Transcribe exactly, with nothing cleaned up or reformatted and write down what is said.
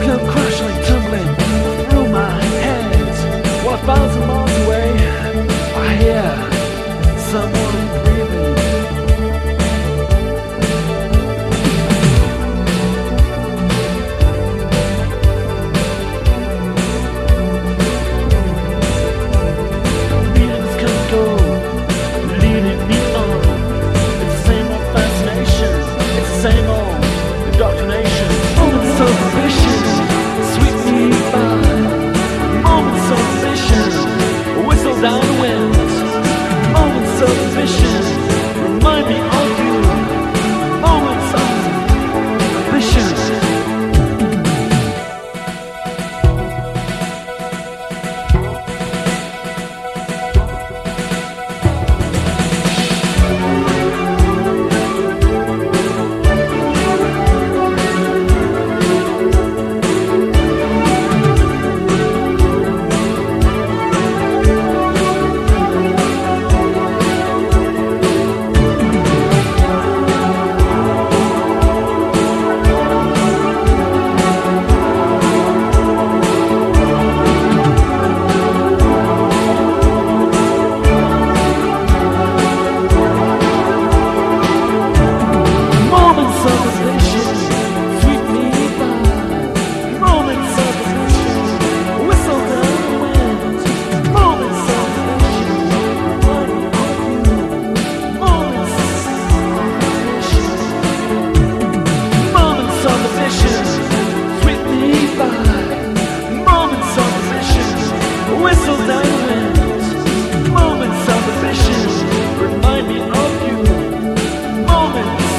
come crashing, tumbling through my head. While a thousand miles away, I hear someone breathing. Meetings come and go, leading me on. It's the same old fascination, it's the same old indoctrination. Moments of ambition sweep me by. Moments of ambition whistle down the wind. Moments of ambition remind me of you. Moments of ambition. Whistle down the wind. Moments of ambition remind me of you. Moments